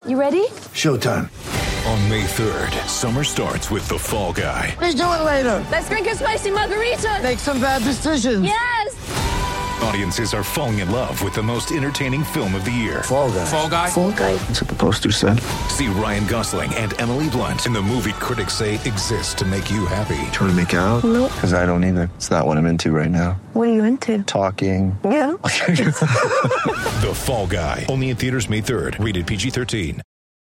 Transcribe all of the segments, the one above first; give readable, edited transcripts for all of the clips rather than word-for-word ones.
You ready? Showtime. On May 3rd, summer starts with The Fall Guy. Let's do it later. Let's drink a spicy margarita. Make some bad decisions. Yes. Audiences are falling in love with the most entertaining film of the year. Fall Guy. Fall Guy? Fall Guy. That's what the poster said. See Ryan Gosling and Emily Blunt in the movie critics say exists to make you happy. Trying to make it out? Nope. Because I don't either. It's not what I'm into right now. What are you into? Talking. Yeah. The Fall Guy. Only in theaters May 3rd. Rated PG-13.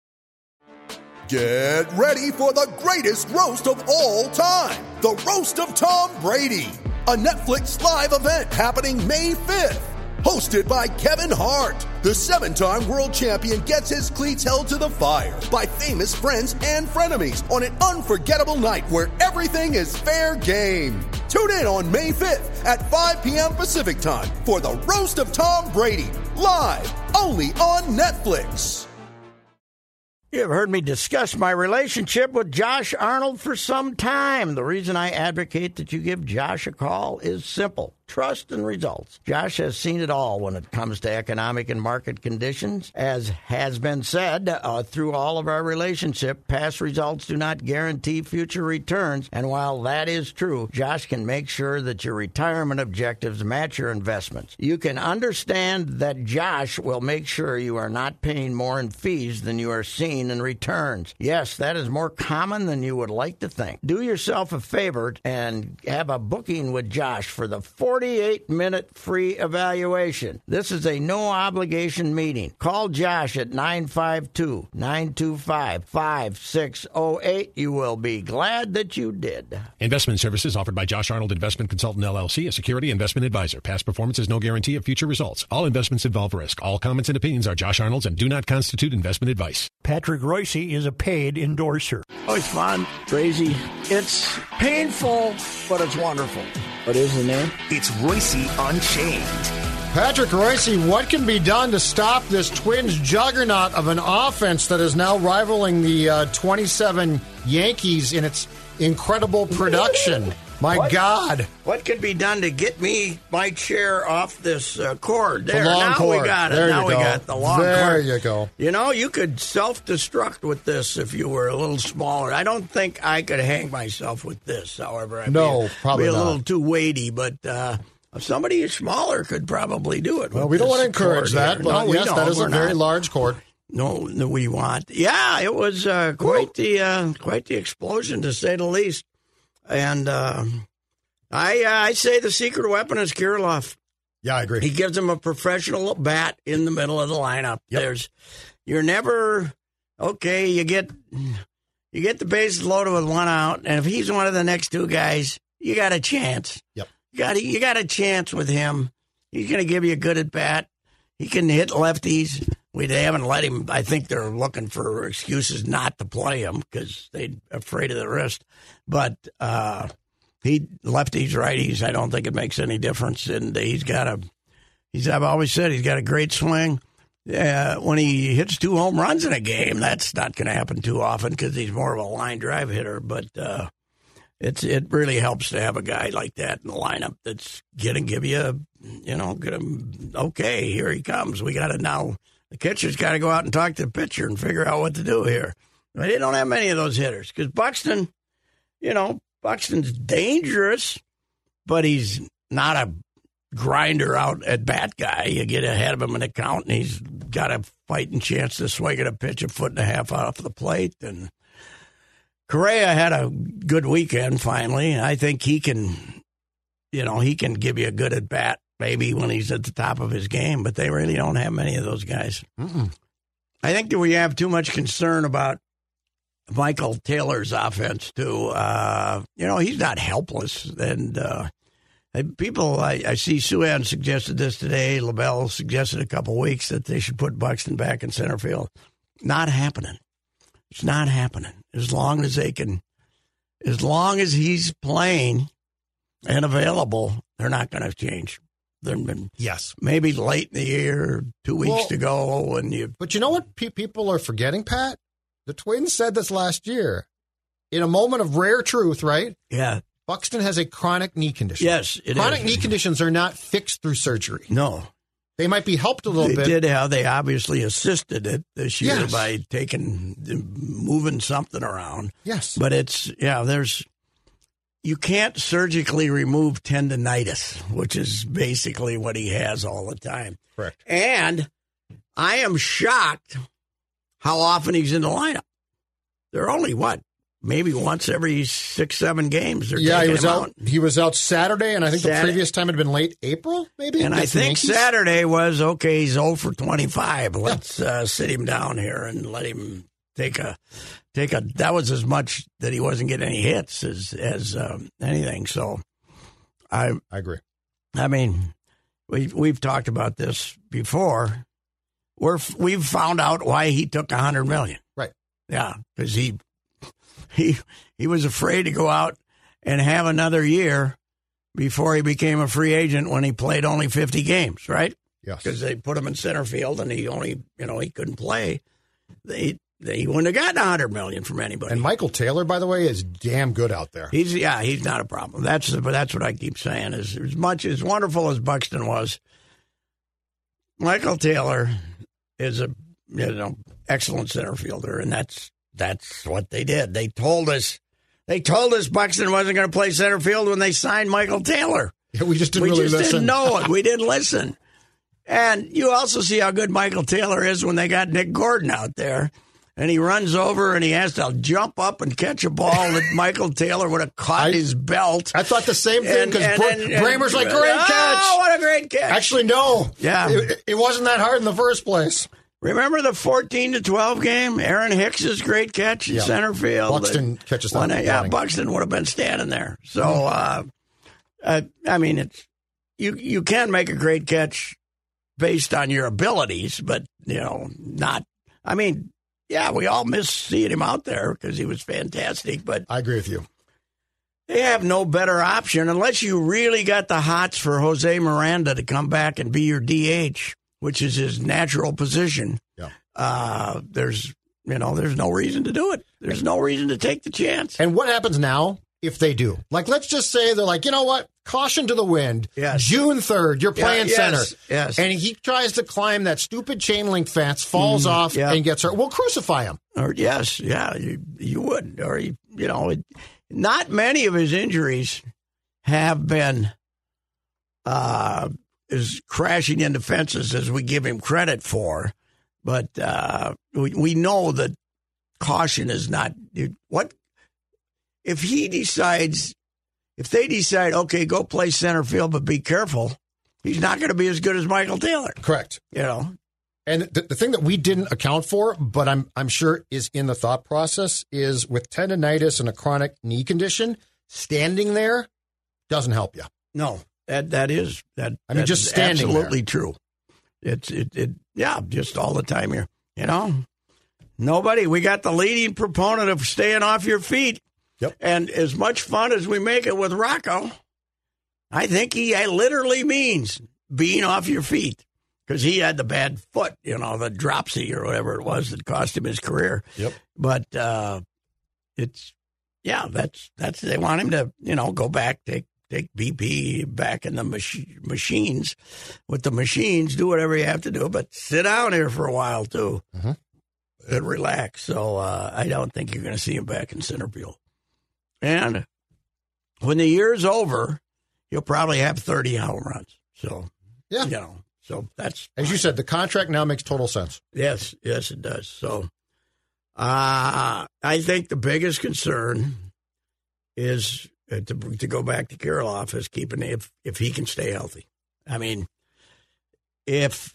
Get ready for the greatest roast of all time. The Roast of Tom Brady. A Netflix live event happening May 5th. Hosted by Kevin Hart. The 7-time world champion gets his cleats held to the fire by famous friends and frenemies on an unforgettable night where everything is fair game. Tune in on May 5th at 5 p.m. Pacific time for the Roast of Tom Brady. Live only on Netflix. You have heard me discuss my relationship with Josh Arnold for some time. The reason I advocate that you give Josh a call is simple. Trust and results. Josh has seen it all when it comes to economic and market conditions. As has been said, through all of our relationship, past results do not guarantee future returns. And while that is true, Josh can make sure that your retirement objectives match your investments. You can understand that Josh will make sure you are not paying more in fees than you are seeing in returns. Yes, that is more common than you would like to think. Do yourself a favor and have a booking with Josh for the 48-minute free evaluation. This is a no-obligation meeting. Call Josh at 952-925-5608. You will be glad that you did. Investment services offered by Josh Arnold Investment Consultant, LLC, a security investment advisor. Past performance is no guarantee of future results. All investments involve risk. All comments and opinions are Josh Arnold's and do not constitute investment advice. Patrick Royce is a paid endorser. Oh, it's fun, crazy. It's painful, but it's wonderful. What is the name? It's Royce Unchained. Patrick Royce, what can be done to stop this Twins juggernaut of an offense that is now rivaling the 27 Yankees in its incredible production? My God. What can be done to get my chair off this cord? There, the long now cord. We got it. There now you we go. got the long cord. There you go. You know, you could self-destruct with this if you were a little smaller. I don't think I could hang myself with this, however. Probably be a not. little too weighty, but somebody smaller could probably do it. Well, we don't want to encourage that, but no, yes, that is a very large cord. No, we want. Yeah, it was quite the explosion, to say the least. And I say the secret weapon is Kirilloff. Yeah, I agree. He gives him a professional bat in the middle of the lineup. Yep. You're never okay. You get the bases loaded with one out, and if he's one of the next two guys, you got a chance. Yep. You got a chance with him. He's going to give you a good at bat. He can hit lefties. They haven't let him. I think they're looking for excuses not to play him because they're afraid of the wrist. But he lefties, righties. I don't think it makes any difference. And I've always said he's got a great swing. When he hits 2 home runs in a game, that's not going to happen too often because he's more of a line drive hitter. But it really helps to have a guy like that in the lineup that's going to give you, okay, here he comes. We got to now. The catcher's got to go out and talk to the pitcher and figure out what to do here. They don't have many of those hitters because Buxton's dangerous, but he's not a grinder out at bat guy. You get ahead of him in the count, and he's got a fighting chance to swing at a pitch 1.5 feet off the plate. And Correa had a good weekend finally, and I think he can give you a good at bat. Maybe when he's at the top of his game, but they really don't have many of those guys. Mm-mm. I think that we have too much concern about Michael Taylor's offense, too. He's not helpless. And people, I see Suhan suggested this today. LaBelle suggested a couple weeks that they should put Buxton back in center field. Not happening. It's not happening. As long as he's playing and available, they're not going to change. Yes. Maybe late in the year, 2 weeks to go. But you know what people are forgetting, Pat? The Twins said this last year. In a moment of rare truth, right? Yeah. Buxton has a chronic knee condition. Yes, it is. Chronic knee conditions are not fixed through surgery. No. they might be helped a little bit. They obviously assisted it this year Yes. by moving something around. Yes. But you can't surgically remove tendinitis, which is basically what he has all the time. Correct. And I am shocked how often he's in the lineup. They're only, maybe once every 6-7 games. Yeah, he was out Saturday, and I think the previous time had been late April, maybe? And I think Saturday was, okay, he's 0 for 25. Let's sit him down here and let him take a. That was as much that he wasn't getting any hits as anything. So I agree. I mean, we've talked about this before. We've found out why he took $100 million. Right. Yeah, because he was afraid to go out and have another year before he became a free agent when he played only 50 games, right? Yes. Because they put him in center field and he only, he couldn't play. He wouldn't have gotten $100 million from anybody. And Michael Taylor, by the way, is damn good out there. He's not a problem. That's what I keep saying. Is as much as wonderful as Buxton was, Michael Taylor is a excellent center fielder, and that's what they did. They told us Buxton wasn't going to play center field when they signed Michael Taylor. Yeah, we just didn't listen. Didn't know it. We didn't listen. And you also see how good Michael Taylor is when they got Nick Gordon out there. And he runs over and he has to jump up and catch a ball that Michael Taylor would have caught his belt. I thought the same thing because Bramer's like, great catch. Oh, what a great catch. Actually, no. Yeah. It wasn't that hard in the first place. Remember the 14-12 game? Aaron Hicks's great catch in center field. Buxton catches that. Yeah, Buxton would have been standing there. So, I mean, you can make a great catch based on your abilities, but, not. I mean, yeah, we all miss seeing him out there because he was fantastic. But I agree with you. They have no better option unless you really got the hots for Jose Miranda to come back and be your DH, which is his natural position. Yeah. There's no reason to do it. There's no reason to take the chance. And what happens now if they do? Like, let's just say they're like, you know what? Caution to the wind. Yes. June 3rd, you're playing center. Yes. And he tries to climb that stupid chain link fence, falls off, and gets hurt. We'll crucify him. Or you would. Or not many of his injuries have been as crashing into fences as we give him credit for. But we know that caution is not what if they decide, okay, go play center field, but be careful. He's not going to be as good as Michael Taylor. Correct. And the thing that we didn't account for, but I'm sure is in the thought process, is with tendinitis and a chronic knee condition, standing there doesn't help you. No, that is that. I mean, just standing absolutely there. True. Just all the time here. Nobody. We got the leading proponent of staying off your feet. Yep. And as much fun as we make it with Rocco, I think he literally means being off your feet because he had the bad foot, the dropsy or whatever it was that cost him his career. Yep. But that's they want him to, go back, take BP back in the machines with the machines, do whatever you have to do, but sit down here for a while too and relax. So I don't think you're going to see him back in center field. And when the year's over, he'll probably have 30 home runs. So, so that's... As you said, the contract now makes total sense. Yes, it does. So I think the biggest concern is, to go back to Kirilloff, is keeping if he can stay healthy. I mean, if...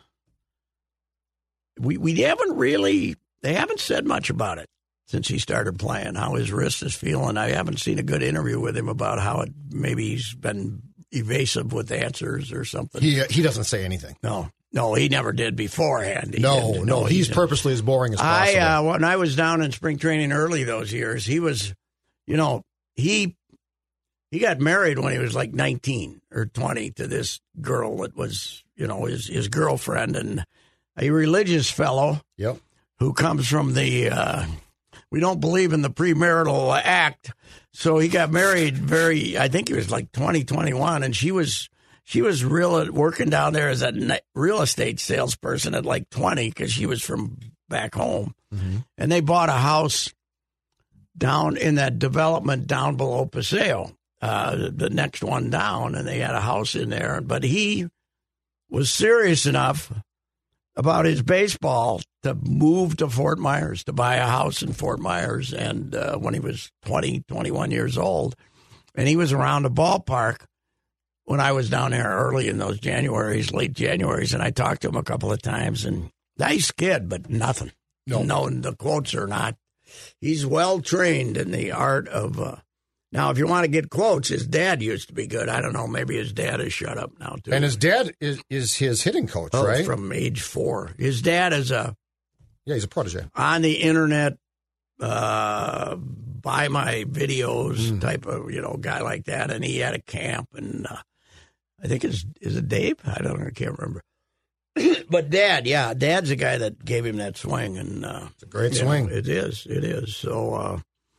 We haven't really... They haven't said much about it since he started playing, how his wrist is feeling. I haven't seen a good interview with him about how maybe he's been evasive with answers or something. He doesn't say anything. No, he never did beforehand. No, he's purposely as boring as possible. When I was down in spring training early those years, he was, he got married when he was like 19 or 20 to this girl that was, his girlfriend, and a religious fellow. Yep. Who comes from the, we don't believe in the premarital act. So he got married I think he was like 20, 21, and she was She was working down there as a real estate salesperson at like 20 because she was from back home. Mm-hmm. And they bought a house down in that development down below Paseo, the next one down, and they had a house in there. But he was serious enough about his baseball to move to Fort Myers, to buy a house in Fort Myers, and when he was 20, 21 years old. And he was around the ballpark when I was down there early in those late Januaries, and I talked to him a couple of times, and nice kid, but nothing. No, the quotes are not. He's well-trained in the art of now, if you want to get quotes, his dad used to be good. I don't know. Maybe his dad is shut up now, too. And his dad is his hitting coach, right? From age 4. His dad is he's a protege. On the internet, buy my videos type of, guy like that. And he had a camp. And I think is it Dave? I can't remember. But Dad's the guy that gave him that swing. And it's a great swing. It is. So,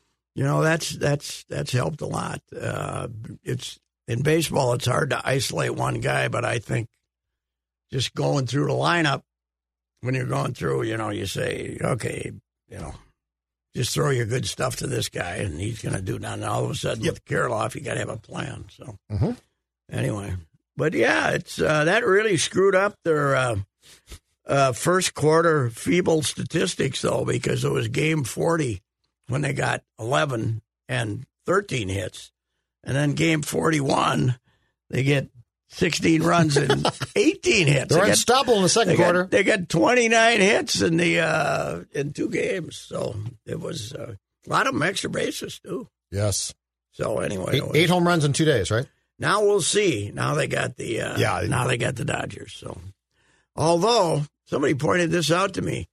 that's helped a lot. It's in baseball, it's hard to isolate one guy, but I think just going through the lineup, when you're going through, you say, okay, just throw your good stuff to this guy, and he's going to do that. And all of a sudden, with Kirilloff, you got to have a plan. So, anyway, but it's that really screwed up their first quarter feeble statistics, though, because it was game 40. When they got 11 and 13 hits. And then game 41, they get 16 runs and 18 hits. They're unstoppable in the second quarter. They got 29 hits in 2 games. So it was a lot of them extra bases, too. Yes. So anyway. 8 home runs in 2 days, right? Now we'll see. Now they got now they got the Dodgers. So, although somebody pointed this out to me,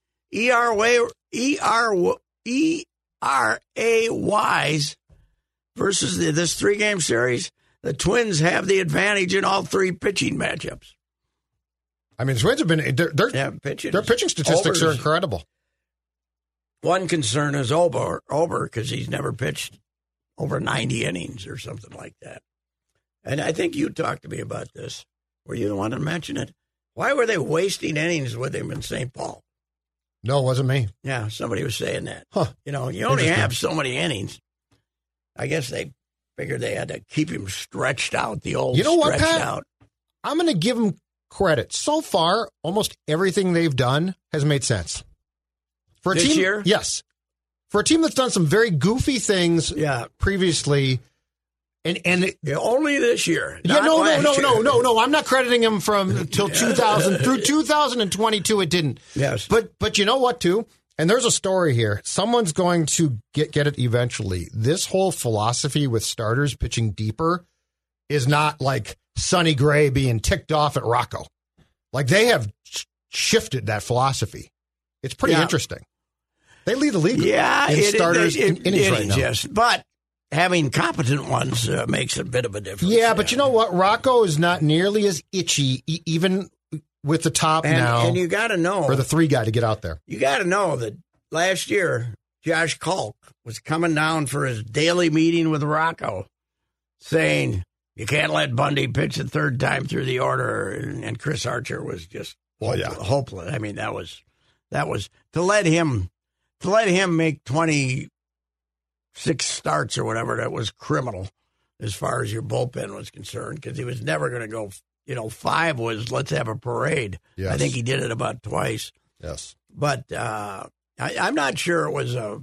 ERAYs versus this 3-game series, the Twins have the advantage in all 3 pitching matchups. I mean, the Twins have been their pitching statistics are incredible. One concern is Ober because he's never pitched over 90 innings or something like that. And I think you talked to me about this. Were you the one to mention it? Why were they wasting innings with him in St. Paul? No, it wasn't me. Yeah, somebody was saying that. Huh. You only have so many innings. I guess they figured they had to keep him stretched out, the old what, stretched Pat? out. I'm going to give them credit. So far, almost everything they've done has made sense. For a this team, year? Yes. For a team that's done some very goofy things previously, and only this year. No. I'm not crediting him from till 2000 through 2022. It didn't. Yes, but you know what too? And there's a story here. Someone's going to get it eventually. This whole philosophy with starters pitching deeper is not like Sonny Gray being ticked off at Rocco. Like they have shifted that philosophy. It's pretty interesting. They lead the league. In starters innings right now. Yes, but having competent ones makes a bit of a difference. Yeah, but you know what? Rocco is not nearly as itchy, even with the top now. And you got to know. For the 3 guy to get out there. You got to know that last year, Josh Kalk was coming down for his daily meeting with Rocco, saying, you can't let Bundy pitch the 3rd time through the order. And Chris Archer was just hopeless. I mean, that was to let him make 26 starts or whatever. That was criminal as far as your bullpen was concerned, because he was never going to go. 5 was let's have a parade. Yes. I think he did it about twice. Yes, but I'm not sure it was a.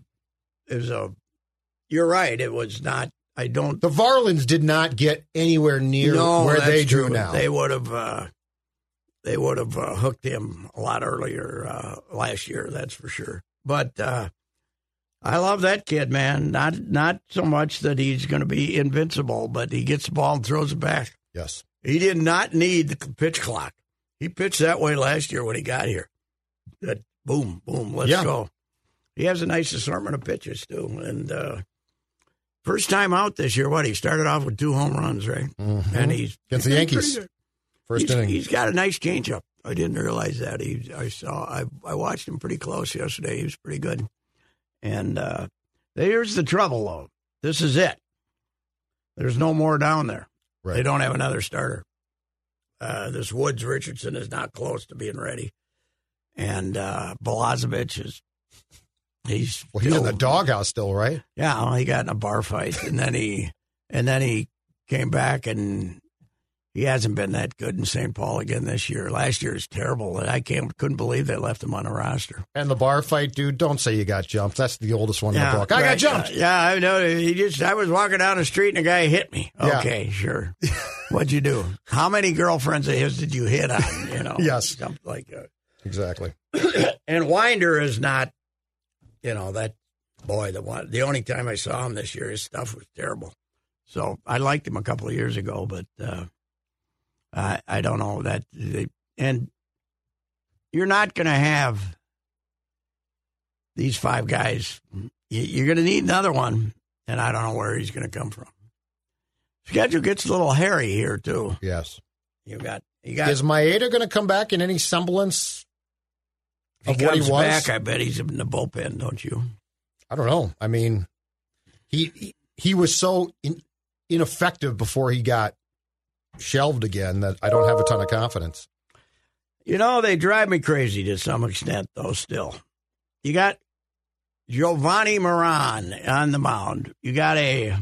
You're right. It was not. I don't. The Varlins did not get anywhere near where they drew now. They would have. They would have hooked him a lot earlier last year. That's for sure. But I love that kid, man. Not so much that he's going to be invincible, but he gets the ball and throws it back. Yes. He did not need the pitch clock. He pitched that way last year when he got here. That boom, boom, let's go. He has a nice assortment of pitches, too. And first time out this year, he started off with 2 home runs, right? Mm-hmm. And he's against the Yankees. First inning. He's got a nice changeup. I didn't realize that. I watched him pretty close yesterday. He was pretty good. And here's the trouble, though. This is it. There's no more down there. Right. They don't have another starter. This Woods Richardson is not close to being ready. And Balazovic he's in the doghouse still, right? Yeah, well, he got in a bar fight, and then he came back, and he hasn't been that good in St. Paul again this year. Last year is terrible, and I couldn't believe they left him on the roster. And the bar fight, dude, don't say you got jumped. That's the oldest one in the book. I got jumped. I know. I was walking down the street, and a guy hit me. Okay, sure. What'd you do? How many girlfriends of his did you hit on? Yes. Something like that. Exactly. And Winder is not, that boy. The only time I saw him this year, his stuff was terrible. So I liked him a couple of years ago, but I don't know that. And you're not going to have these 5 guys. You're going to need another one, and I don't know where he's going to come from. Schedule gets a little hairy here too. Yes. You got. Is Maeda going to come back in any semblance of what he was? Back, I bet he's in the bullpen, don't you? I don't know. I mean, he was so ineffective before he got shelved again that I don't have a ton of confidence. They drive me crazy to some extent, though, still. You got Giovanni Moran on the mound. You got a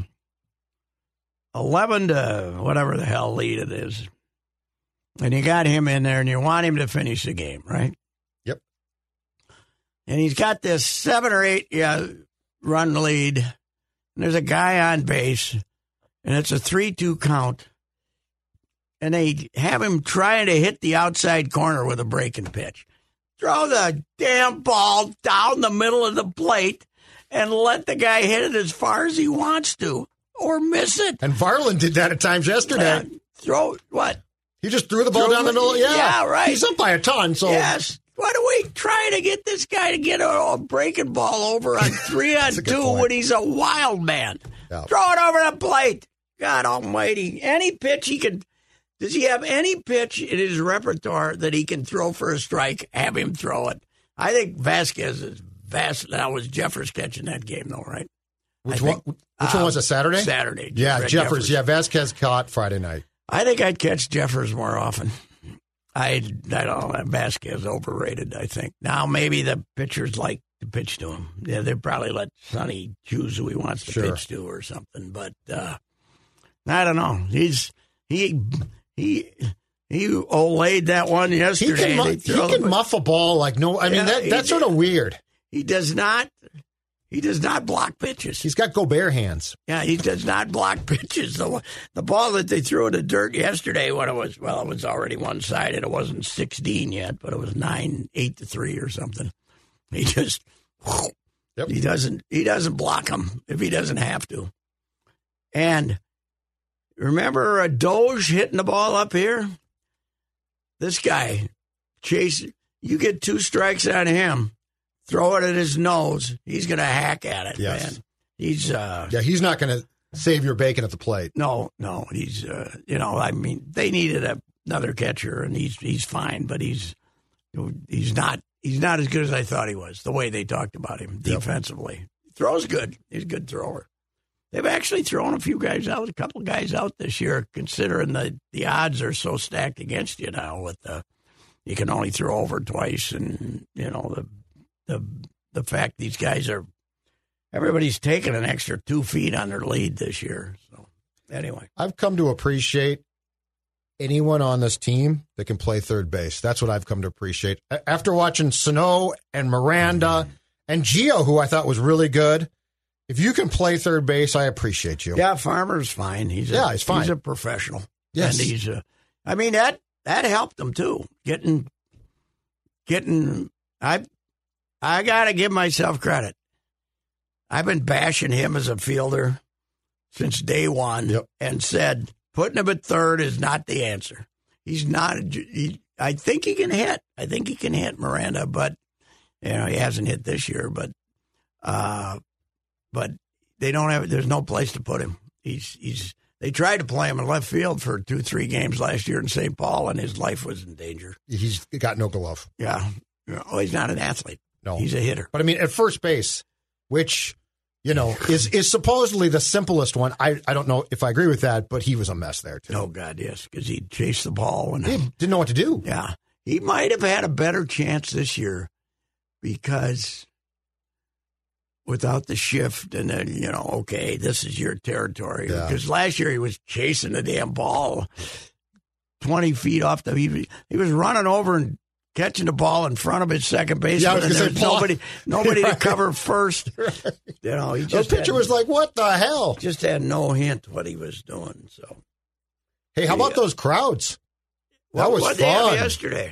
11 to whatever the hell lead it is. And you got him in there, and you want him to finish the game, right? Yep. And he's got this 7 or 8 run lead. And there's a guy on base, and it's a 3-2 count. And they have him trying to hit the outside corner with a breaking pitch. Throw the damn ball down the middle of the plate and let the guy hit it as far as he wants to, or miss it. And Varland did that at times yesterday. Throw what? He just threw the ball down the middle. Yeah, right. He's up by a ton. So yes. What are we trying to get this guy to get a breaking ball over on 3-on-2 when he's a wild man? Yeah. Throw it over the plate. God almighty. Any pitch he can. Does he have any pitch in his repertoire that he can throw for a strike? Have him throw it. I think Vasquez is vast. That was Jeffers catching that game, though, right? Which one was it, Saturday? Saturday. Yeah, Jeffers. Yeah, Vasquez caught Friday night. I think I'd catch Jeffers more often. I don't know. Vasquez overrated, I think. Now, maybe the pitchers like to pitch to him. Yeah, they'd probably let Sonny choose who he wants to pitch to or something. But I don't know. He olayed that one yesterday. He can muff a ball like no. I mean, that's sort of weird. He does not block pitches. He's got Gobert hands. Yeah, he does not block pitches. The ball that they threw in the dirt yesterday, it was already one-sided. It wasn't 16 yet, but it was 8-3 or something. He just he doesn't block them if he doesn't have to. And remember Doge hitting the ball up here? This guy, Chase, you get 2 strikes on him. Throw it at his nose. He's going to hack at it, man. He's he's not going to save your bacon at the plate. No. He's I mean, they needed another catcher, and he's fine, but he's not as good as I thought he was. The way they talked about him defensively, throws good. He's a good thrower. They've actually thrown a couple guys out this year, considering the odds are so stacked against you now. With you can only throw over twice, and the fact these guys everybody's taking an extra 2 feet on their lead this year. So anyway, I've come to appreciate anyone on this team that can play third base. That's what I've come to appreciate after watching Sano and Miranda and Gio, who I thought was really good. If you can play third base, I appreciate you. Yeah, Farmer's fine. He's fine. He's a professional. Yes, and I mean that helped him too. Getting. I got to give myself credit. I've been bashing him as a fielder since day one, and said putting him at third is not the answer. He's not. I think he can hit. I think he can hit Miranda, but he hasn't hit this year. But they don't have. There's no place to put him. They tried to play him in left field for 2-3 games last year in St. Paul, and his life was in danger. He's got no glove. Yeah. Oh, he's not an athlete. No, he's a hitter. But I mean, at first base, which is supposedly the simplest one. I don't know if I agree with that, but he was a mess there, too. Oh, God, yes, because he chased the ball. And he didn't know what to do. Yeah. He might have had a better chance this year because without the shift and then, okay, this is your territory. Because last year he was chasing the damn ball 20 feet off he was running over and catching the ball in front of his second baseman, and there was nobody to cover first. Right. He just the pitcher was like, "What the hell?" Just had no hint what he was doing. So, hey, how about those crowds? That was fun. What did they have yesterday?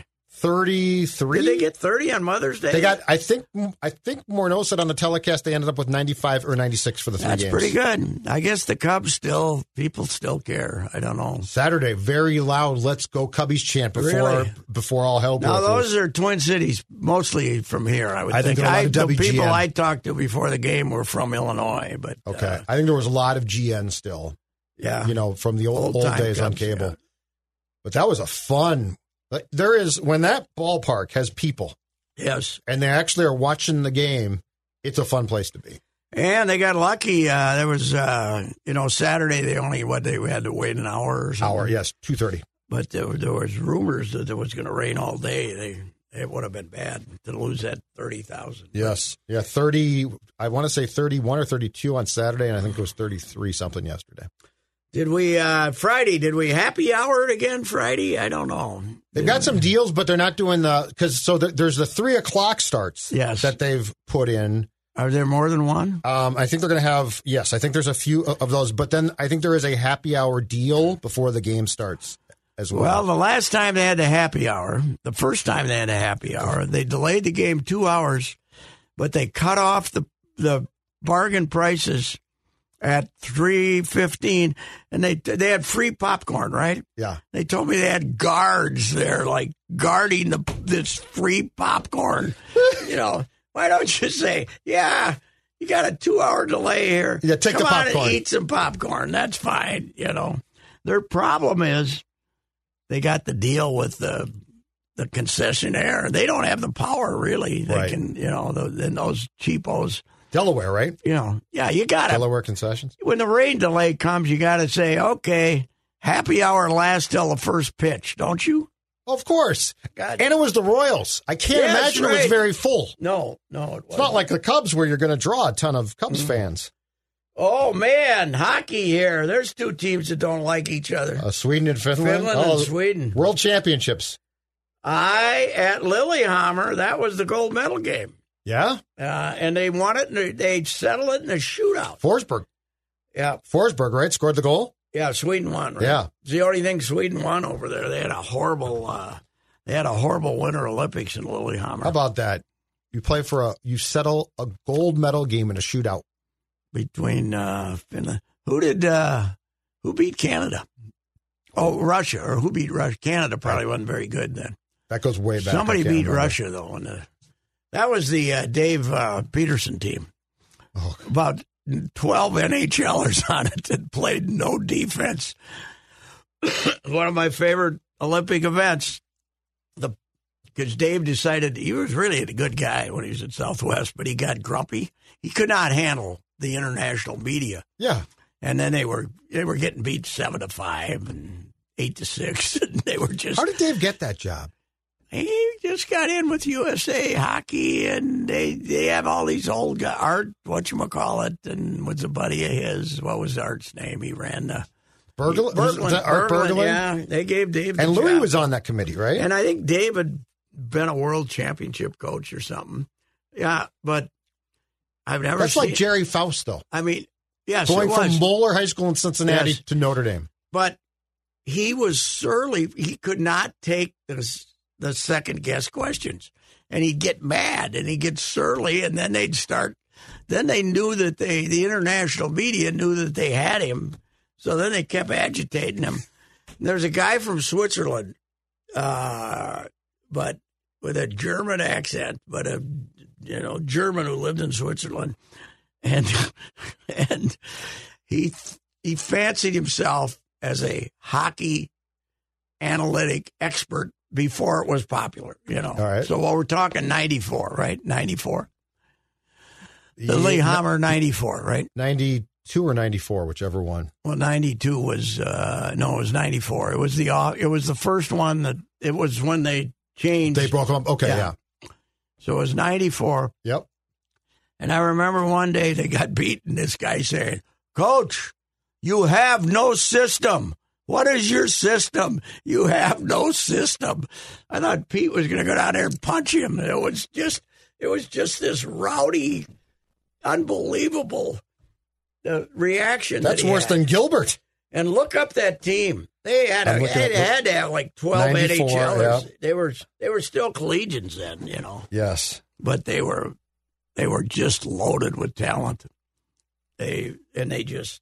33. Did they get 30 on Mother's Day? They got. I think Morneau said on the telecast they ended up with 95 or 96 for the 3 games. That's pretty good. I guess the Cubs people still care. I don't know. Saturday, very loud. Let's go Cubbies chant before all hell broke loose. Now those are Twin Cities, mostly from here. I think. The people I talked to before the game were from Illinois, but okay. I think there was a lot of GN still. Yeah, from the old days Cubs, on cable. Yeah. But that was a fun. There is, when that ballpark has people, yes, and they actually are watching the game, it's a fun place to be. And they got lucky. There was, Saturday they had to wait an hour or something. Yes, 2:30. But there was rumors that it was going to rain all day. It would have been bad to lose that 30,000. Yes, 30. I want to say 31 or 32 on Saturday, and I think it was 33 something yesterday. Did we happy hour it again Friday? I don't know. They've got some deals, but they're not doing there's the 3:00 starts that they've put in. Are there more than one? I think they're going to have, yes, I think there's a few of those, but then I think there is a happy hour deal before the game starts as well. Well, the last time they had the happy hour, the first time they had a happy hour, they delayed the game 2 hours, but they cut off the bargain prices at 3:15, and they had free popcorn, right? Yeah. They told me they had guards there, like guarding this free popcorn. Why don't you say, yeah, you got a 2-hour delay here. Yeah, take Come the popcorn. on and eat some popcorn. That's fine. Their problem is they got the deal with the concessionaire. They don't have the power, really. They can, then those cheapos. Delaware, right? You got to. Delaware concessions. When the rain delay comes, you got to say, okay, happy hour lasts till the first pitch, don't you? Of course. God. And it was the Royals. I can't imagine it was very full. No, it wasn't. It's not like the Cubs where you're going to draw a ton of Cubs fans. Oh, man, hockey here. There's two teams that don't like each other. Sweden and Finland. Finland and Sweden. World Championships. At Lillehammer, that was the gold medal game. Yeah? And they won it, and they settled it in a shootout. Forsberg. Yeah. Forsberg, right? Scored the goal? Yeah, Sweden won, right? Yeah. It's the only thing Sweden won over there. They had a horrible Winter Olympics in Lillehammer. How about that? You settle a gold medal game in a shootout. Between Finland. Who beat Canada? Oh, Russia. Or who beat Russia? Canada probably wasn't very good then. That goes way back. Somebody beat Russia, though. That was the Dave Peterson team. Oh. About 12 NHLers on it that played no defense. One of my favorite Olympic events. Because Dave decided he was really a good guy when he was at Southwest, but he got grumpy. He could not handle the international media. Yeah. And then they were getting beat 7-5 and 8-6. And they were just. How did Dave get that job? He just got in with USA Hockey, and they have all these old guys. Art, whatchamacallit, and was a buddy of his. What was Art's name? He ran the Berglund. Art Berglund? Yeah, they gave Dave the And Louis job. was on that committee, right? And I think Dave had been a world championship coach or something. Yeah, but I've never That's like Jerry Fausto. I mean, yes, going it was. from Moeller High School in Cincinnati to Notre Dame. But he was surly. He could not take the second-guess questions. And he'd get mad, and he'd get surly, and then they'd start. Then they knew that the international media knew that they had him, so then they kept agitating him. There's a guy from Switzerland, but with a German accent, but a German who lived in Switzerland, and he fancied himself as a hockey analytic expert before it was popular, All right. So we're talking 94, right? 94. The Lillehammer 94, right? 92 or 94, whichever one. Well, 92 was it was 94. It was the first one that it was when they changed. They broke them up. Okay, yeah. So it was 94. Yep. And I remember one day they got beaten. This guy saying, "Coach, you have no system. What is your system? You have no system." I thought Pete was going to go down there and punch him. It was just this rowdy, unbelievable reaction. That's worse than Gilbert. And look up that team. They had to have like 12 NHLers. Yeah. They were still collegians then, you know. Yes, but they were just loaded with talent. They just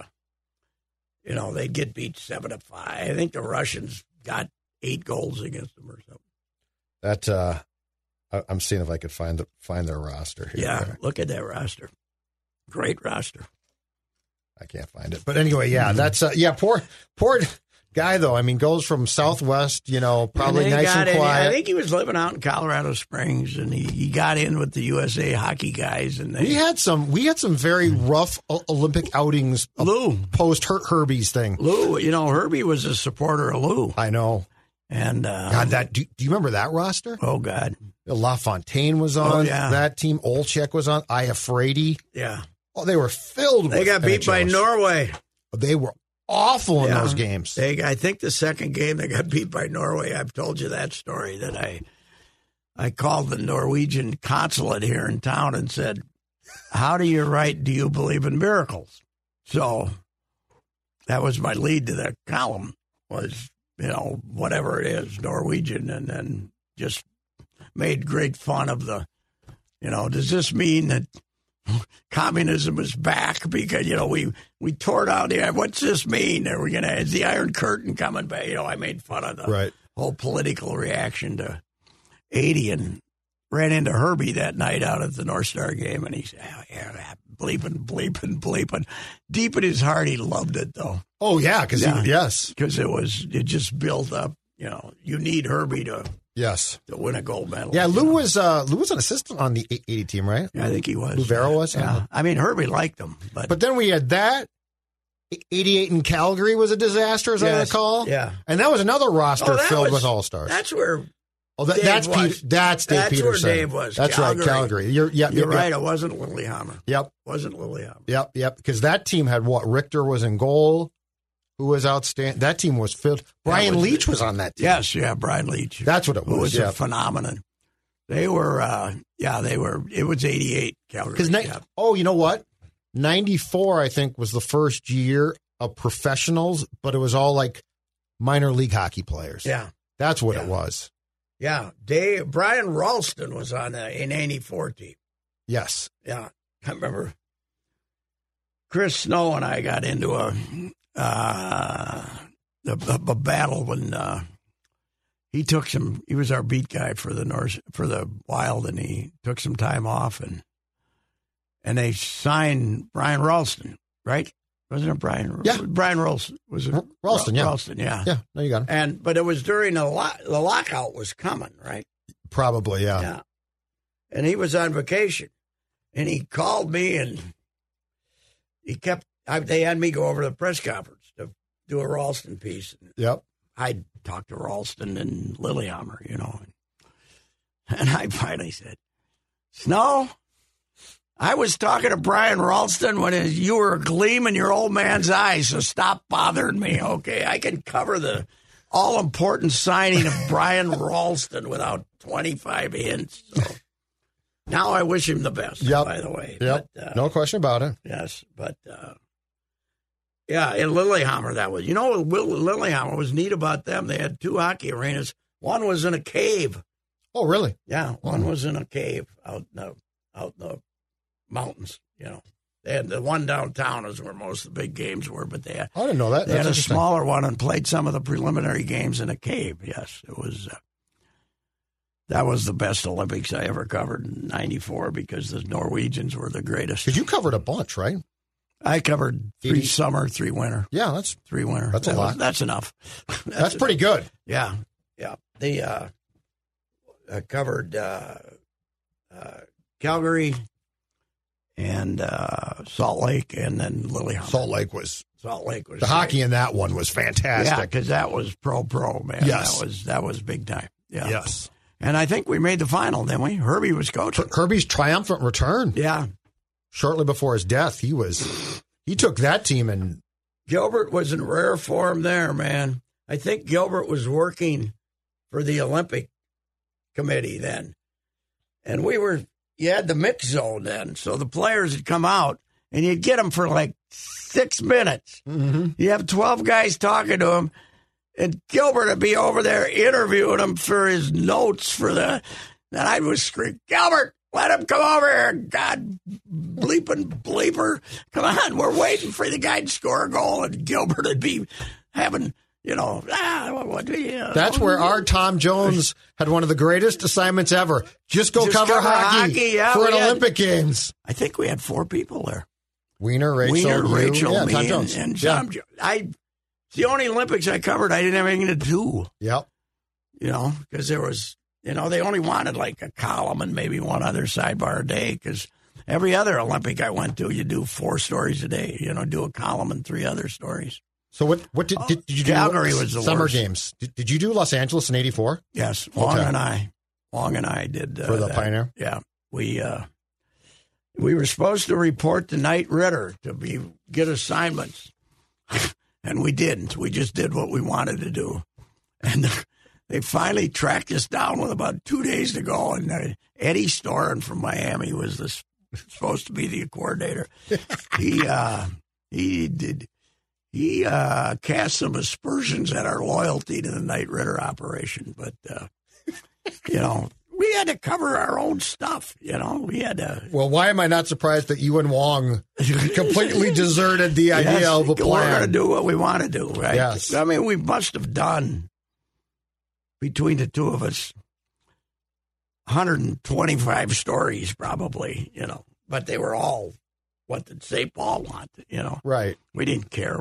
they'd get beat 7-5. I think the Russians got 8 goals against them or something. That I'm seeing if I could find their roster here. Yeah, look at that roster. Great roster. I can't find it, but anyway, yeah, that's poor guy though. I mean, goes from Southwest, probably nice and quiet. I think he was living out in Colorado Springs, and he got in with the USA hockey guys. And we had some very rough Olympic outings. Lou post Herbie's thing. Lou, Herbie was a supporter of Lou. I know. And God, do you remember that roster? Oh God, LaFontaine was on that team. Olczyk was on. Iafrate. Yeah. Oh, they were filled. They got beat by Norway. They were awful in those games. I think the second game they got beat by Norway. I've told you that story, that I called the Norwegian consulate here in town and said, "How do you write, 'Do you believe in miracles?'" So that was my lead to the column, was, whatever it is, Norwegian, and then just made great fun of does this mean that communism is back? Because, we tore down what's this mean? Is the Iron Curtain coming back? I made fun of the whole political reaction to 80, and ran into Herbie that night out at the North Star game, and he said, bleeping. Deep in his heart, he loved it, though. Oh, yeah, because it just built up. You need Herbie to win a gold medal. Yeah, Lou was an assistant on the 80 team, right? Yeah, I think he was. Lou Vera was? Yeah. I mean, Herbie liked him. But then we had that. 88 in Calgary was a disaster, as I recall. Yeah. And that was another roster filled with All-Stars. That's where that's Dave Peterson. Where Dave was. That's Calgary. right, Calgary. You're right. It wasn't Lillehammer. Yep. Wasn't Lillehammer. Yep. Because that team had Richter was in goal, who was outstanding. That team was filled. Brian Leach was on that team. Yes, Brian Leach. That's what it was. Who was a phenomenon. They were, it was 88 Calgary. You know what? 94, I think, was the first year of professionals, but it was all like minor league hockey players. Yeah. That's what it was. Yeah. Brian Ralston was on the 84 team. Yes. Yeah. I remember Chris Snow and I got into a battle when he was our beat guy for the Wild, and he took some time off, and they signed Brian Ralston, right? Wasn't it Brian? Yeah. Brian Ralston. Was it Ralston? Yeah. Ralston, yeah. Yeah, no, you got him. But it was during the lockout was coming, right? Probably, yeah. Yeah. And he was on vacation, and he called me, and they had me go over to the press conference to do a Ralston piece. Yep. I talked to Ralston and Lillehammer, and I finally said, "Snow, I was talking to Brian Ralston when you were a gleam in your old man's eyes, so stop bothering me, okay? I can cover the all-important signing of Brian Ralston without 25 hints." So now I wish him the best, by the way. Yep, no question about it. Yes, but... in Lillehammer, that was. Lillehammer was neat about them. They had 2 hockey arenas. One was in a cave. Oh, really? Yeah, one was in a cave out in the mountains. They had the one downtown is where most of the big games were, but I didn't know that. They had a smaller one and played some of the preliminary games in a cave. Yes, it was. That was the best Olympics I ever covered in '94 because the Norwegians were the greatest. Because you covered a bunch, right? I covered 3 summer, 3 winter. Yeah, that's 3 winter. That's a lot. That's enough. That's pretty good. Yeah. They covered Calgary and Salt Lake, and then Lillehammer. Salt Lake was the great. Hockey in that one was fantastic. Yeah, because that was pro, man. Yes. That was big time. Yeah. Yes. And I think we made the final, didn't we? Herbie was coaching. Kirby's triumphant return. Yeah. Shortly before his death, he took that team and Gilbert was in rare form there, man. I think Gilbert was working for the Olympic Committee then. And you had the mix zone then. So the players would come out and you'd get them for like 6 minutes. Mm-hmm. You have 12 guys talking to him. And Gilbert would be over there interviewing him for his notes and I would scream, Gilbert, let him come over here. God, bleeper. Come on, we're waiting for the guy to score a goal. And Gilbert would be having, That's where our Tom Jones had one of the greatest assignments ever. Just cover hockey for an Olympic Games. I think we had 4 people there. Wiener, Rachel, me, Tom Jones. and Tom Jones. It's the only Olympics I covered I didn't have anything to do. Yep. Because there was, they only wanted like a column and maybe one other sidebar a day because every other Olympic I went to, you do 4 stories a day, do a column and 3 other stories. So what did you do? Calgary was the Summer worst. Games. Did you do Los Angeles in '84? Yes, Long and I did for the Pioneer. Yeah, we were supposed to report to Knight Ridder to get assignments, and we didn't. We just did what we wanted to do, and they finally tracked us down with about 2 days to go. And Eddie Storen from Miami was supposed to be the coordinator. He cast some aspersions at our loyalty to the Knight Ridder operation, but we had to cover our own stuff. We had to. Well, why am I not surprised that you and Wong completely deserted the idea of a plan? We're going to do what we want to do, right? Yes. I mean, we must have done between the two of us 125 stories, probably. But they were all. What did St. Paul want? Right. We didn't care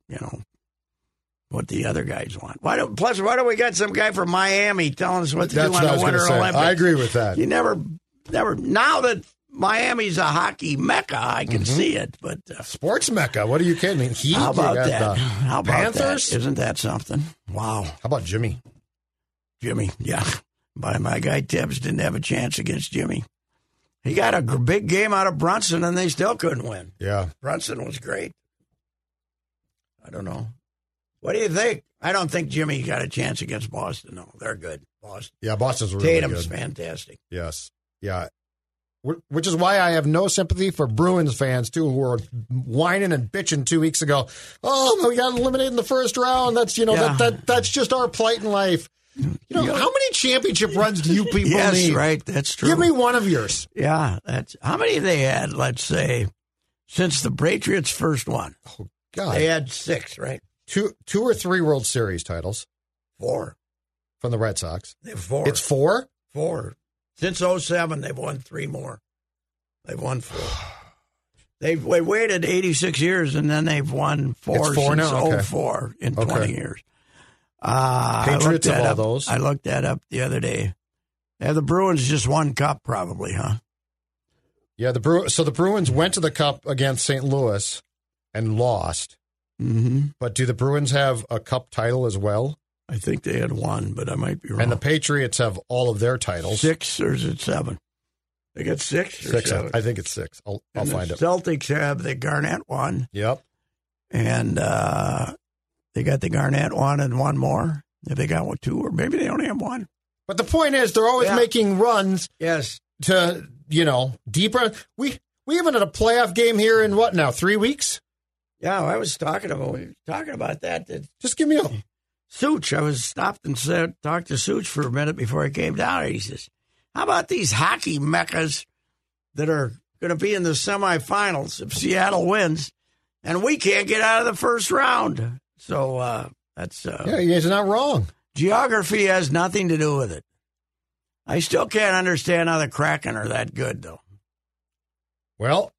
what the other guys want. Why don't we got some guy from Miami telling us what to do on the Winter Olympics? I agree with that. You never. Now that Miami's a hockey mecca, I can see it. But sports mecca. What are you kidding? How about that? How about Panthers? That? Isn't that something? Wow. How about Jimmy? Jimmy, yeah. My guy Tibbs didn't have a chance against Jimmy. He got a big game out of Brunson, and they still couldn't win. Yeah. Brunson was great. I don't know. What do you think? I don't think Jimmy got a chance against Boston, though. They're good. Boston. Yeah, Boston's really Tatum's good. fantastic. Yes. Yeah. Which is why I have no sympathy for Bruins fans, too, who were whining and bitching 2 weeks ago. Oh, we got eliminated in the first round. That's, that's just our plight in life. How many championship runs do you people need? Yes, right. That's true. Give me one of yours. Yeah. How many have they had, let's say, since the Patriots first won? Oh, God. They had 6, right? Two or 3 World Series titles. 4. From the Red Sox. They have 4. It's 4? 4. Since 2007, they've won 3 more. They've won 4. They waited 86 years, and then they've won 4 it's 4 since now? Okay. 04 in 20 years. Patriots of all those? I looked that up the other day. They have the Bruins just 1 cup, probably, huh? Yeah, so the Bruins went to the Cup against St. Louis and lost. Mm-hmm. But do the Bruins have a Cup title as well? I think they had 1, but I might be wrong. And the Patriots have all of their titles. 6 or is it 7? They got 6 or 7? I think it's 6. I'll find it. Celtics have the Garnett 1. Yep. And they got the Garnett 1 and 1 more. If they got 2, or maybe they only have 1. But the point is, they're always making runs. Yes. To deeper. We even had a playoff game here in 3 weeks? Yeah, I was talking about that. Just give me a Such. I was stopped and talked to Such for a minute before I came down. He says, "How about these hockey meccas that are going to be in the semifinals if Seattle wins, and we can't get out of the first round?" So that's he's not wrong. Geography has nothing to do with it. I still can't understand how the Kraken are that good, though. Well,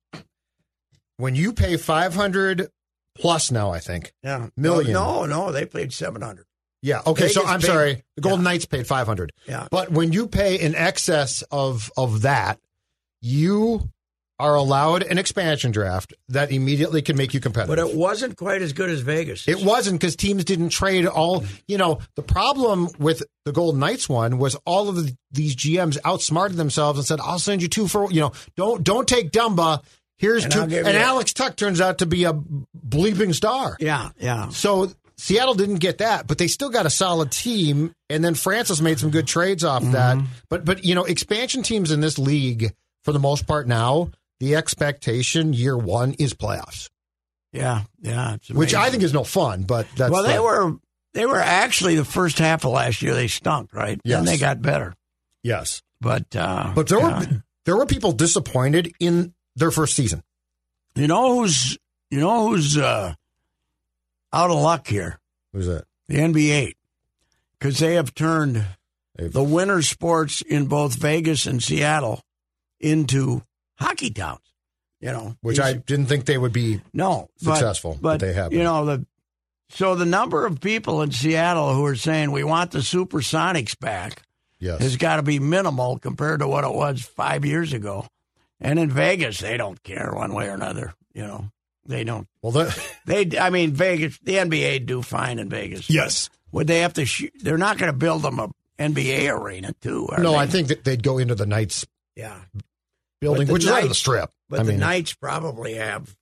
when you pay $500 plus now, I think. Yeah. Million. No, they paid $700. Yeah. Okay. Vegas so I'm sorry. The Golden Knights paid $500. Yeah. But when you pay in excess of that, you are allowed an expansion draft that immediately can make you competitive. But it wasn't quite as good as Vegas. It wasn't because teams didn't trade all. The problem with the Golden Knights one was all of these GMs outsmarted themselves and said, "I'll send you 2 for don't take Dumba. Here's 2." And Alex Tuch turns out to be a bleeping star. Yeah. So Seattle didn't get that, but they still got a solid team. And then Francis made some good trades off that. But expansion teams in this league, for the most part now, the expectation year one is playoffs. Yeah. Which I think is no fun, but that's they were actually the first half of last year they stunk, right? Yes. And they got better. Yes. But there were people disappointed in their first season. You know who's out of luck here? Who's that? The NBA. Because they have turned the winter sports in both Vegas and Seattle into hockey towns. Which I didn't think they would be successful, but they have. So the number of people in Seattle who are saying we want the Supersonics back has got to be minimal compared to what it was 5 years ago. And in Vegas, they don't care one way or another. They don't. Well, Vegas, the NBA do fine in Vegas. Yes. Would they have to? They're not going to build them a NBA arena too. No, I think that they'd go into the Knights. Building, which is out of the Strip. But the Knights probably have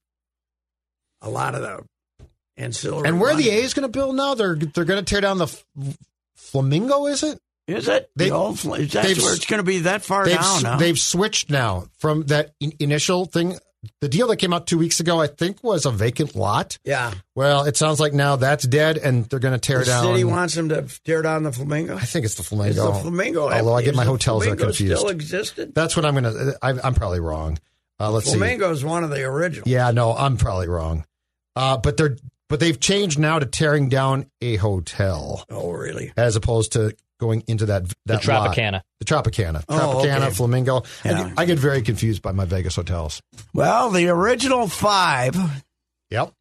a lot of the ancillary. And where money. the A's going to build now? They're going to tear down the Flamingo. Is it? Is it? That's where it's going to be that far down now. They've switched now from that initial thing. The deal that came out 2 weeks ago, I think, was a vacant lot. Yeah. Well, it sounds like now that's dead, and they're going to tear down. The city wants them to tear down the Flamingo? I think it's the Flamingo. It's the Flamingo. Although I get my hotels are confused. Still existed? That's what I'm going to. I'm probably wrong. Let's see. Flamingo is one of the originals. Yeah, no, I'm probably wrong. But they've changed now to tearing down a hotel. Oh, really? As opposed to going into that the Tropicana. Lot. The Tropicana. Oh, Tropicana, okay. Flamingo. Yeah. I get very confused by my Vegas hotels. Well, the original 5. Yep.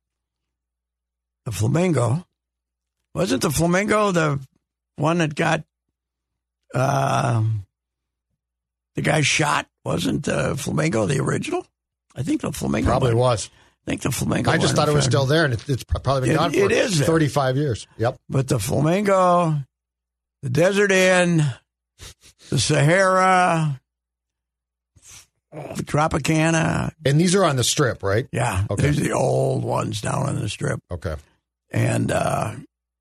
The Flamingo. Wasn't the Flamingo the one that got the guy shot? Wasn't the Flamingo the original? I think the Flamingo probably was. I think the Flamingo. I just thought it was still there, and it's probably been gone for 35 years. Yep. But the Flamingo, the Desert Inn, the Sahara, the Tropicana. And these are on the Strip, right? Yeah. Okay. There's the old ones down on the Strip. Okay. And I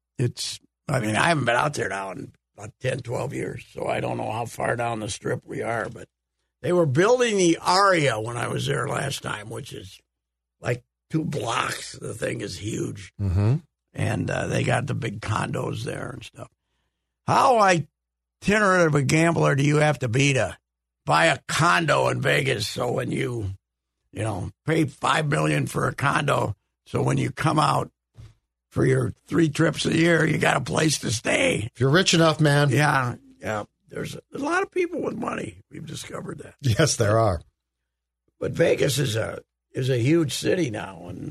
haven't been out there now in about 10, 12 years, so I don't know how far down the Strip we are. But they were building the Aria when I was there last time, which is like 2 blocks. The thing is huge. Mm-hmm. And they got the big condos there and stuff. How itinerant of a gambler do you have to be to buy a condo in Vegas? So when you pay $5 million for a condo, so when you come out for your 3 trips a year, you got a place to stay. If you're rich enough, man. Yeah. There's a lot of people with money. We've discovered that. Yes, there are. But Vegas is a huge city now, and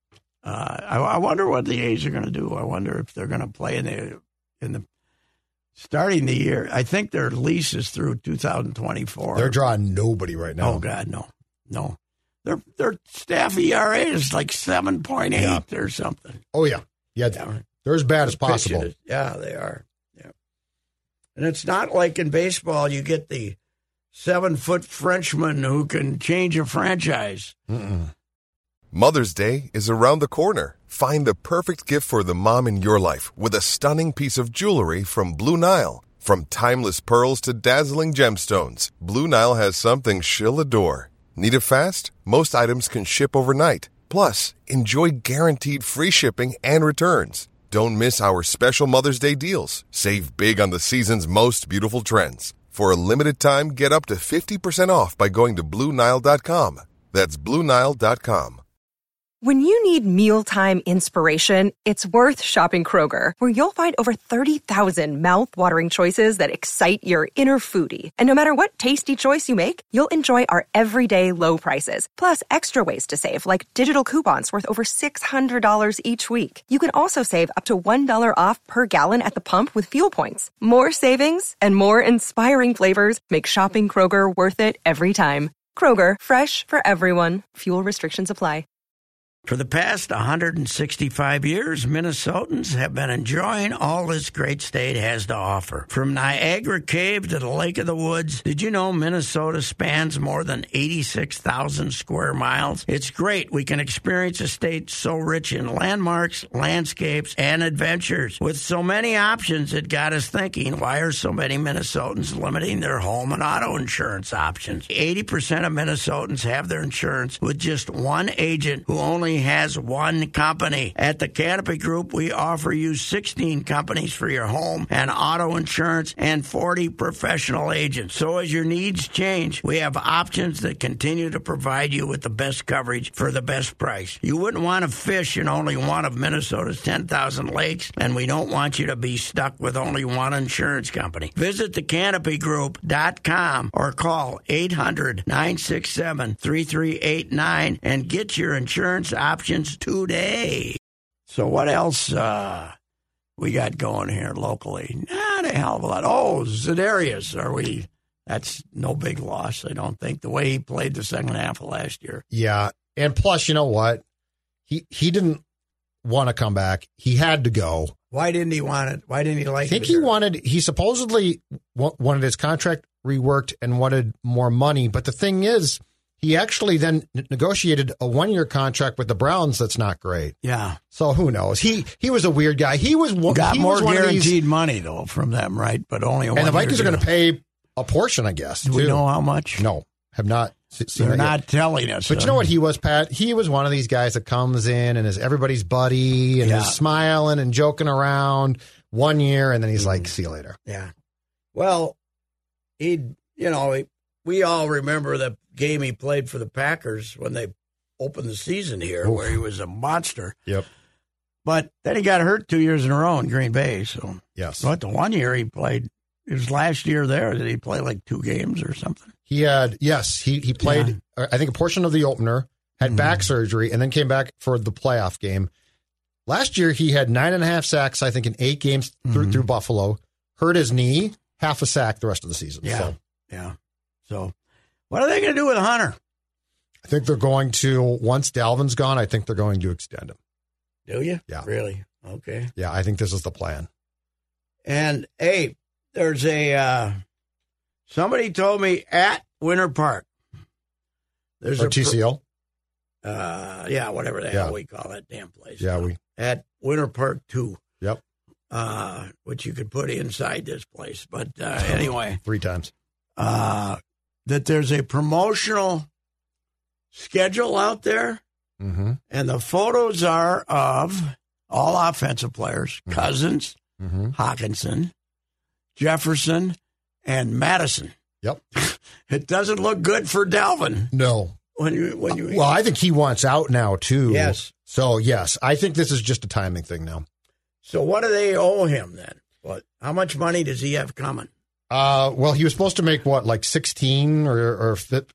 I wonder what the A's are going to do. I wonder if they're going to play in the starting the year. I think their lease is through 2024. They're drawing nobody right now. Oh God, no. Their staff ERA is like 7.8 or something. Oh yeah. They're as bad as possible. Yeah, they are. Yeah, and it's not like in baseball you get the 7-foot Frenchman who can change a franchise. Mm-mm. Mother's Day is around the corner. Find the perfect gift for the mom in your life with a stunning piece of jewelry from Blue Nile. From timeless pearls to dazzling gemstones, Blue Nile has something she'll adore. Need it fast? Most items can ship overnight. Plus, enjoy guaranteed free shipping and returns. Don't miss our special Mother's Day deals. Save big on the season's most beautiful trends. For a limited time, get up to 50% off by going to BlueNile.com. That's BlueNile.com. When you need mealtime inspiration, it's worth shopping Kroger, where you'll find over 30,000 mouth-watering choices that excite your inner foodie. And no matter what tasty choice you make, you'll enjoy our everyday low prices, plus extra ways to save, like digital coupons worth over $600 each week. You can also save up to $1 off per gallon at the pump with fuel points. More savings and more inspiring flavors make shopping Kroger worth it every time. Kroger, fresh for everyone. Fuel restrictions apply. For the past 165 years, Minnesotans have been enjoying all this great state has to offer. From Niagara Cave to the Lake of the Woods, did you know Minnesota spans more than 86,000 square miles? It's great. We can experience a state so rich in landmarks, landscapes, and adventures. With so many options, it got us thinking, why are so many Minnesotans limiting their home and auto insurance options? 80% of Minnesotans have their insurance with just one agent who only has one company. At the Canopy Group, we offer you 16 companies for your home and auto insurance and 40 professional agents. So as your needs change, we have options that continue to provide you with the best coverage for the best price. You wouldn't want to fish in only one of Minnesota's 10,000 lakes, and we don't want you to be stuck with only one insurance company. Visit thecanopygroup.com or call 800-967-3389 and get your insurance options today. So what else we got going here locally? Not a hell of a lot. Oh, Zedarius, that's no big loss, I don't think, the way he played the second half of last year. Yeah, and plus, you know what? He didn't want to come back. He had to go. Why didn't he want it? Why didn't he like it? I think he supposedly wanted his contract reworked and wanted more money, but the thing is, he actually then negotiated a 1-year contract with the Browns that's not great. Yeah. So who knows? He was a weird guy. He got more guaranteed money, though, from them, right? But only a 1 year. And the Vikings are going to pay a portion, I guess. Do we know how much? No, have not seen. They're not telling us. But you know what he was, Pat? He was one of these guys that comes in and is everybody's buddy and is smiling and joking around 1 year, and then he's like, see you later. Yeah. Well, we all remember the game he played for the Packers when they opened the season here, where he was a monster. Yep. But then he got hurt 2 years in a row in Green Bay. So yes. But the 1 year he played, it was last year there. Did he play like 2 games or something? He played, I think, a portion of the opener, had back surgery, and then came back for the playoff game. Last year, he had 9.5 sacks, I think, in 8 games through Buffalo. Hurt his knee, half a sack the rest of the season. Yeah. So what are they going to do with Hunter? I think they're going to, once Dalvin's gone, I think they're going to extend him. Do you? Yeah. Really? Okay. Yeah, I think this is the plan. And, hey, there's somebody told me at Winter Park. There's TCL? Whatever the hell we call that damn place. Yeah, at Winter Park 2. Yep. Which you could put inside this place. But anyway. 3 times. That there's a promotional schedule out there, and the photos are of all offensive players, Cousins, Hawkinson, Jefferson, and Madison. Yep. It doesn't look good for Dalvin. No. Well, I think he wants out now, too. Yes. So, yes, I think this is just a timing thing now. So what do they owe him then? How much money does he have coming? Well, he was supposed to make, 16 or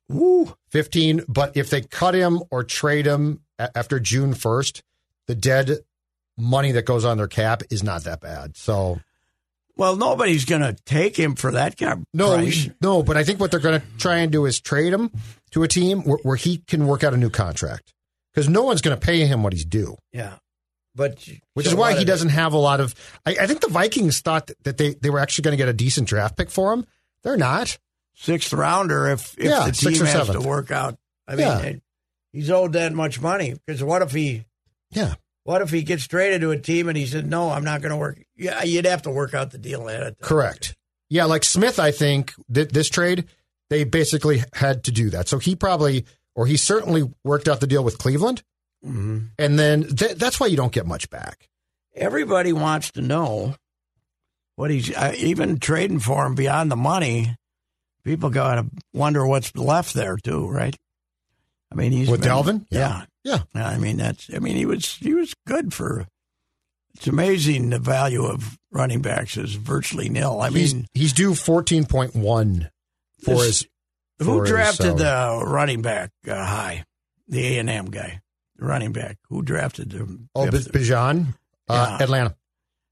15, but if they cut him or trade him after June 1st, the dead money that goes on their cap is not that bad. So, well, nobody's going to take him for that kind of price. No, but I think what they're going to try and do is trade him to a team where he can work out a new contract, because no one's going to pay him what he's due. Yeah. Which is why he doesn't have a lot of. I think the Vikings thought that they were actually going to get a decent draft pick for him. They're not. 6th rounder if the team has to work out. I mean, he's owed that much money, because what if he gets traded to a team and he said, no, I'm not going to work? Yeah, you'd have to work out the deal ahead of time. Correct. Yeah, like Smith, I think this trade, they basically had to do that. So he certainly worked out the deal with Cleveland. Mm-hmm. And then that's why you don't get much back. Everybody wants to know what he's even trading for him beyond the money. People got to wonder what's left there too, right? I mean, Dalvin. Yeah. I mean, he was good for. It's amazing the value of running backs is virtually nil. I mean, he's due 14.1 for his. Who drafted the running back high? The A&M guy. Running back. Who drafted him? Bijan? Atlanta.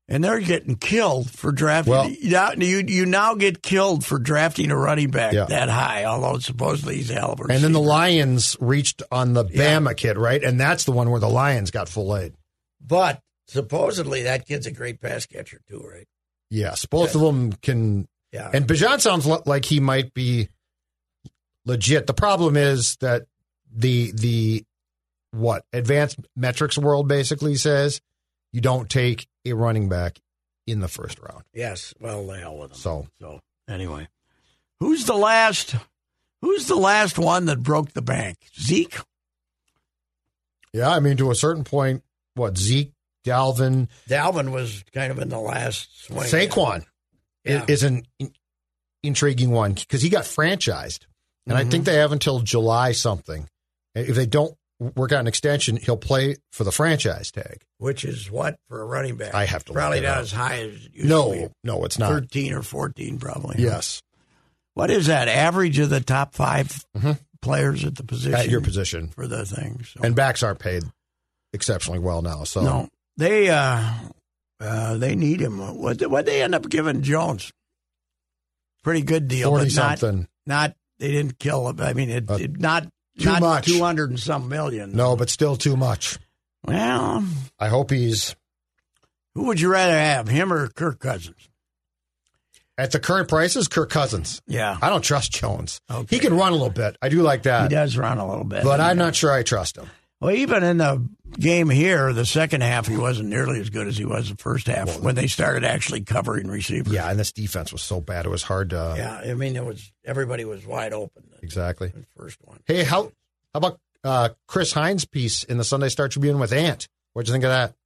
And they're getting killed for drafting. Well, you now get killed for drafting a running back Yeah. that high, although supposedly he's a hell of a receiver. And then the Lions reached on the Bama kid, right? And that's the one where the Lions got filleted. But supposedly that kid's a great pass catcher too, right? Yes, both of them can. Yeah. And Bijan sounds like he might be legit. The problem is that the advanced metrics world basically says you don't take a running back in the first round. Yes. Well, the hell with him. So anyway, who's the last one that broke the bank? Zeke? Yeah, I mean, to a certain point, Zeke, Dalvin. Dalvin was kind of in the last swing. Saquon is an intriguing one because he got franchised. And I think they have until July something. If they don't work out an extension, he'll play for the franchise tag. Which is what for a running back? I have to probably look it not up. as high as it used to be. No, it's not. 13 or 14 probably. Yes. What is that? Average of the top 5 players at the position? At your position. For the thing. So. And backs aren't paid exceptionally well now. So no. They need him. What they end up giving Jones? Pretty good deal. 40-something. Not they didn't kill him. I mean, not much. 200 and some million. No, but still too much. Well, I hope he's. Who would you rather have, him or Kirk Cousins? At the current prices, Kirk Cousins. Yeah. I don't trust Jones. Okay. He can run a little bit. I do like that. He does run a little bit. But I'm not sure I trust him. Well, even in the game here, the second half, he wasn't nearly as good as he was the first half when they started actually covering receivers. Yeah, and this defense was so bad. It was hard to. Yeah, I mean, everybody was wide open. Exactly. The first one. Hey, how about Chris Hines' piece in the Sunday Star Tribune with Ant? What'd you think of that?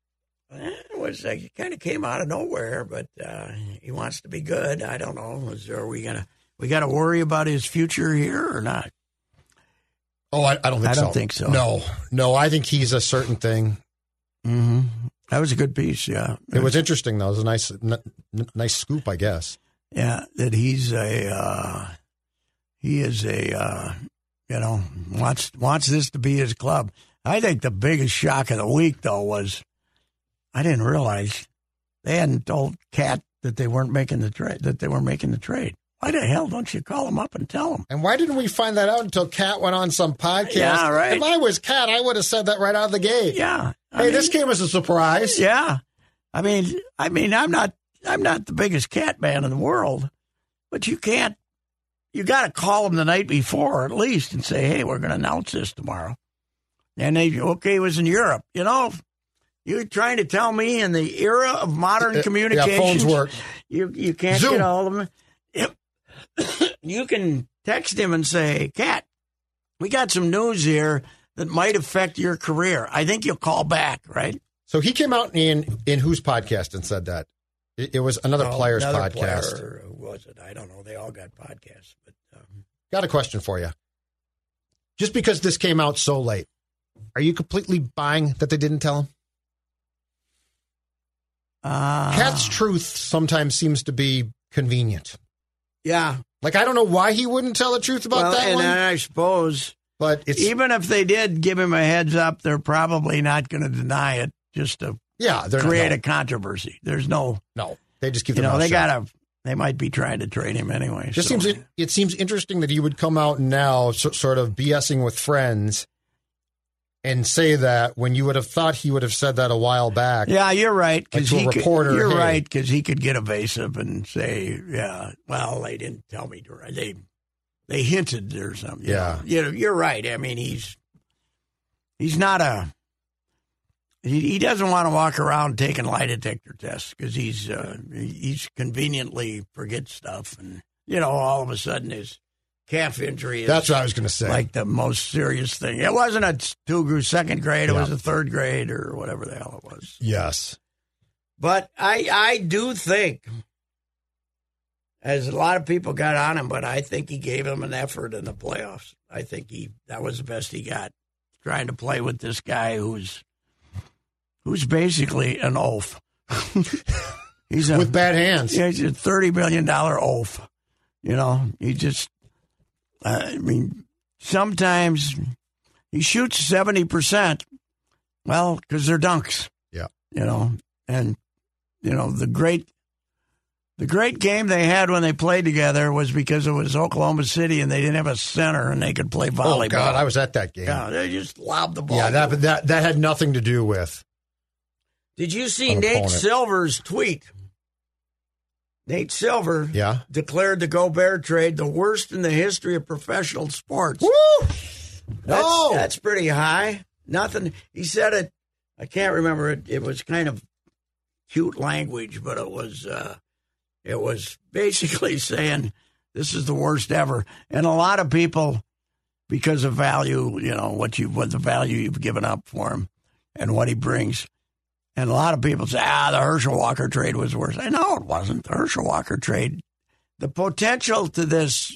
It kind of came out of nowhere, but he wants to be good. I don't know. We got to worry about his future here or not? Oh, I don't think so. I don't think so. No, I think he's a certain thing. Mm-hmm. That was a good piece, yeah. It was interesting, though. It was a nice scoop, I guess. Yeah, that he wants this to be his club. I think the biggest shock of the week, though, was I didn't realize they hadn't told Cat that they weren't making the trade. Why the hell don't you call him up and tell him? And why didn't we find that out until Cat went on some podcast? Yeah, right. If I was Cat, I would have said that right out of the gate. Yeah. This came as a surprise. Yeah. I mean, I'm not the biggest Cat man in the world, but you got to call him the night before at least and say, hey, we're going to announce this tomorrow. And it was in Europe. You know, you're trying to tell me in the era of modern communications, phones work. You can't Zoom. get all of them. You can text him and say, Cat, we got some news here that might affect your career. I think you'll call back, right? So he came out in whose podcast and said that? It was another player's podcast. Player, who was it? I don't know. They all got podcasts. But got a question for you. Just because this came out so late, are you completely buying that they didn't tell him? Cat's truth sometimes seems to be convenient. Yeah. Like, I don't know why he wouldn't tell the truth about that one. And I suppose, but even if they did give him a heads up, they're probably not going to deny it just to create a controversy. There's no. They just keep their mouth shut. They might be trying to trade him anyway. It seems interesting that he would come out now sort of BSing with friends and say that when you would have thought he would have said that a while back. Yeah, you're right. You're right, because he could get evasive and say, yeah, well, they didn't tell me. They hinted or something. Yeah. You're right. I mean, he's not he doesn't want to walk around taking lie detector tests because he's conveniently forgets stuff. And, all of a sudden his calf injury is that's what I was going to say. Like the most serious thing. It wasn't a second grade. It was a third grade or whatever the hell it was. Yes. But I do think, as a lot of people got on him, but I think he gave him an effort in the playoffs. I think that was the best he got, trying to play with this guy who's basically an oaf. With bad hands. Yeah, he's a $30 million oaf. He just, sometimes he shoots 70%. Well, because they're dunks. Yeah. And the great game they had when they played together was because it was Oklahoma City and they didn't have a center and they could play volleyball. Oh, God, I was at that game. Yeah, they just lobbed the ball. Yeah, that had nothing to do with. Did you see Nate Silver's tweet? Nate Silver declared the Gobert trade the worst in the history of professional sports. Woo! That's pretty high. Nothing. He said it. I can't remember it. It was kind of cute language, but it was basically saying this is the worst ever. And a lot of people, because of value, what the value you've given up for him and what he brings. And a lot of people say, the Herschel Walker trade was worse. I know it wasn't. The Herschel Walker trade, the potential for this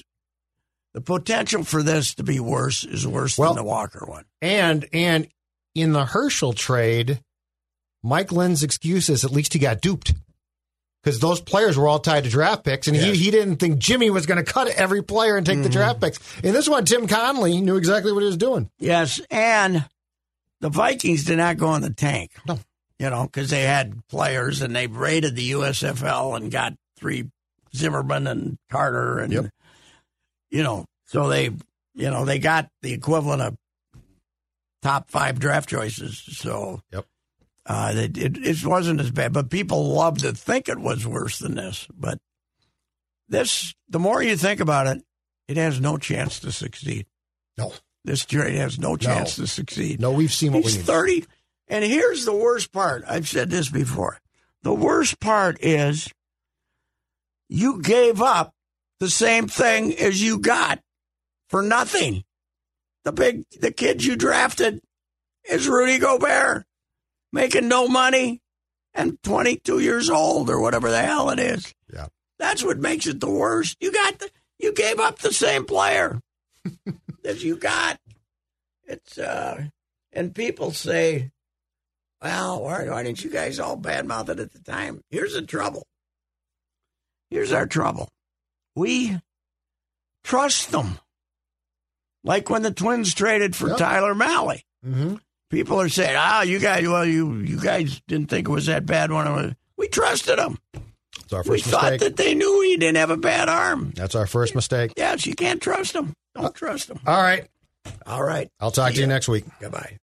to be worse is worse than the Walker one. And in the Herschel trade, Mike Lynn's excuse is at least he got duped. Because those players were all tied to draft picks, and he didn't think Jimmy was going to cut every player and take the draft picks. In this one, Tim Connelly knew exactly what he was doing. Yes, and the Vikings did not go in the tank. No. Because they had players, and they raided the USFL and got 3 Zimmerman and Carter, and, so they got the equivalent of top 5 draft choices. So it wasn't as bad, but people love to think it was worse than this. But the more you think about it, it has no chance to succeed. No. This trade has no chance to succeed. No, we've seen what we need. He's 30. And here's the worst part. I've said this before. The worst part is you gave up the same thing as you got for nothing. The kid you drafted is Rudy Gobert, making no money and 22 years old or whatever the hell it is. Yeah. That's what makes it the worst. You gave up the same player that you got. It's and people say, well, why didn't you guys all badmouth it at the time? Here's the trouble. Here's our trouble. We trust them. Like when the Twins traded for Tyler Mahle. Mm-hmm. People are saying, you guys didn't think it was that bad when we trusted them. It's our first we mistake. thought that they knew he didn't have a bad arm. That's our first mistake. Yes, you can't trust them. Don't trust them. All right. All right. I'll talk to you next week. Goodbye.